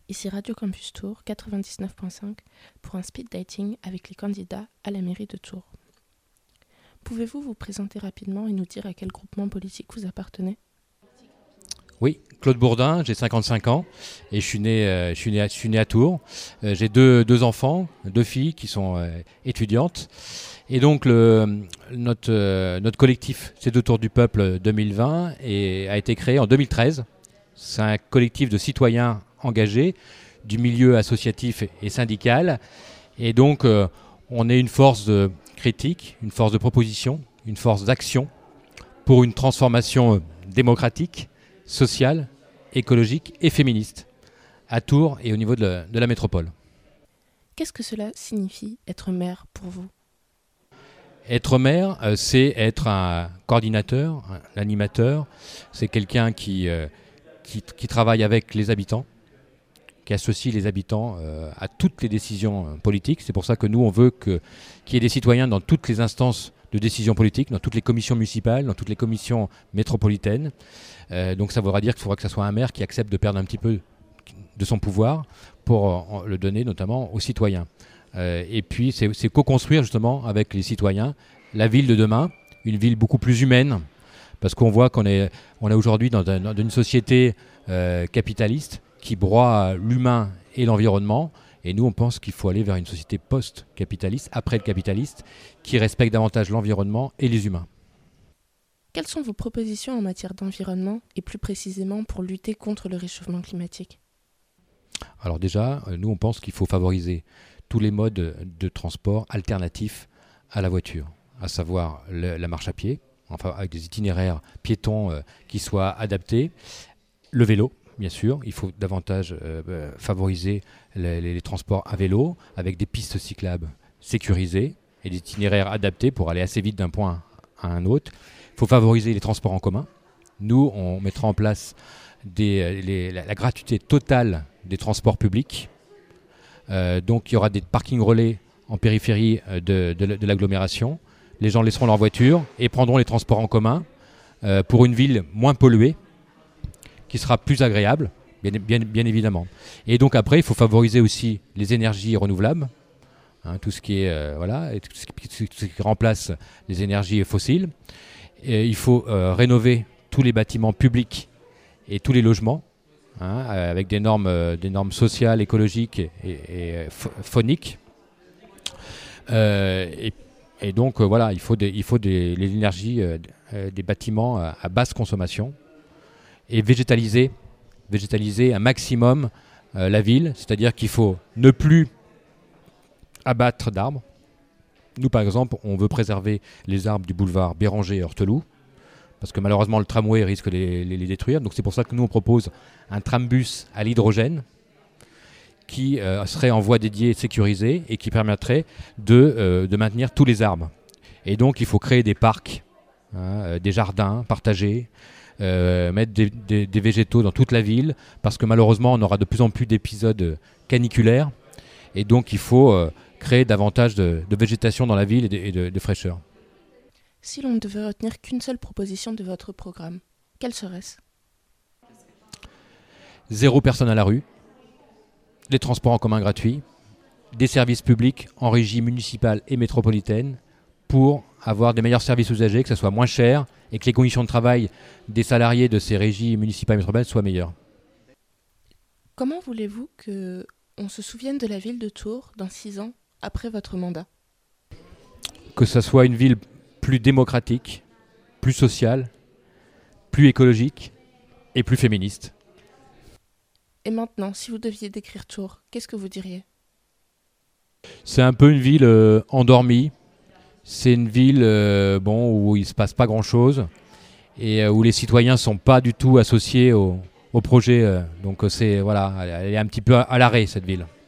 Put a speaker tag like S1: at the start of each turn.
S1: Ici Radio Campus Tours 99.5 pour un speed dating avec les candidats à la mairie de Tours. Pouvez-vous vous présenter rapidement et nous dire à quel groupement politique vous appartenez ?
S2: Oui, Claude Bourdin, j'ai 55 ans et je suis né à Tours. J'ai deux enfants, 2 filles qui sont étudiantes. Et donc notre collectif C'est Autour du Peuple 2020 a été créé en 2013. C'est un collectif de citoyens engagés du milieu associatif et syndical. Et donc on est une force de critique, une force de proposition, une force d'action pour une transformation démocratique, sociale, écologique et féministe à Tours et au niveau de la métropole.
S1: Qu'est-ce que cela signifie être maire pour vous ?
S2: Être maire, c'est être un coordinateur, un animateur. C'est quelqu'un qui travaille avec les habitants, qui associe les habitants à toutes les décisions politiques. C'est pour ça que nous, on veut qu'il y ait des citoyens dans toutes les instances de décision politique, dans toutes les commissions municipales, dans toutes les commissions métropolitaines. Donc ça voudra dire qu'il faudra que ce soit un maire qui accepte de perdre un petit peu de son pouvoir pour le donner notamment aux citoyens. Et puis c'est co-construire justement avec les citoyens la ville de demain, une ville beaucoup plus humaine, parce qu'on voit qu'on est aujourd'hui dans une société capitaliste qui broie l'humain et l'environnement. Et nous, on pense qu'il faut aller vers une société post-capitaliste, après le capitaliste, qui respecte davantage l'environnement et les humains.
S1: Quelles sont vos propositions en matière d'environnement et plus précisément pour lutter contre le réchauffement climatique ?
S2: Alors déjà, nous, on pense qu'il faut favoriser tous les modes de transport alternatifs à la voiture, à savoir la marche à pied, enfin avec des itinéraires piétons qui soient adaptés, le vélo. Bien sûr, il faut davantage favoriser les transports à vélo avec des pistes cyclables sécurisées et des itinéraires adaptés pour aller assez vite d'un point à un autre. Il faut favoriser les transports en commun. Nous, on mettra en place la gratuité totale des transports publics. Donc, il y aura des parkings relais en périphérie de l'agglomération. Les gens laisseront leur voiture et prendront les transports en commun pour une ville moins polluée, qui sera plus agréable, bien évidemment. Et donc après, il faut favoriser aussi les énergies renouvelables, tout ce qui est tout ce qui remplace les énergies fossiles. Et il faut rénover tous les bâtiments publics et tous les logements, avec des normes sociales, écologiques et phoniques. Et donc voilà, il faut l'énergie des bâtiments à basse consommation. Et végétaliser un maximum la ville, c'est-à-dire qu'il faut ne plus abattre d'arbres. Nous, par exemple, on veut préserver les arbres du boulevard Béranger et Horteloup, parce que malheureusement, le tramway risque de les détruire. Donc c'est pour ça que nous, on propose un trambus à l'hydrogène qui serait en voie dédiée et sécurisée et qui permettrait de maintenir tous les arbres. Et donc, il faut créer des parcs, des jardins partagés, mettre des végétaux dans toute la ville, parce que malheureusement on aura de plus en plus d'épisodes caniculaires et donc il faut créer davantage de végétation dans la ville et de fraîcheur.
S1: Si l'on ne devait retenir qu'une seule proposition de votre programme, quelle serait-ce ?
S2: 0 personne à la rue, les transports en commun gratuits, des services publics en régie municipale et métropolitaine pour avoir des meilleurs services usagers, que ça soit moins cher et que les conditions de travail des salariés de ces régies municipales et métropolitaines soient meilleures.
S1: Comment voulez-vous qu'on se souvienne de la ville de Tours dans 6 ans après votre mandat ?
S2: Que ça soit une ville plus démocratique, plus sociale, plus écologique et plus féministe.
S1: Et maintenant, si vous deviez décrire Tours, qu'est-ce que vous diriez ?
S2: C'est un peu une ville endormie. C'est une ville où il ne se passe pas grand-chose et où les citoyens ne sont pas du tout associés au projet. Donc elle est un petit peu à l'arrêt, cette ville.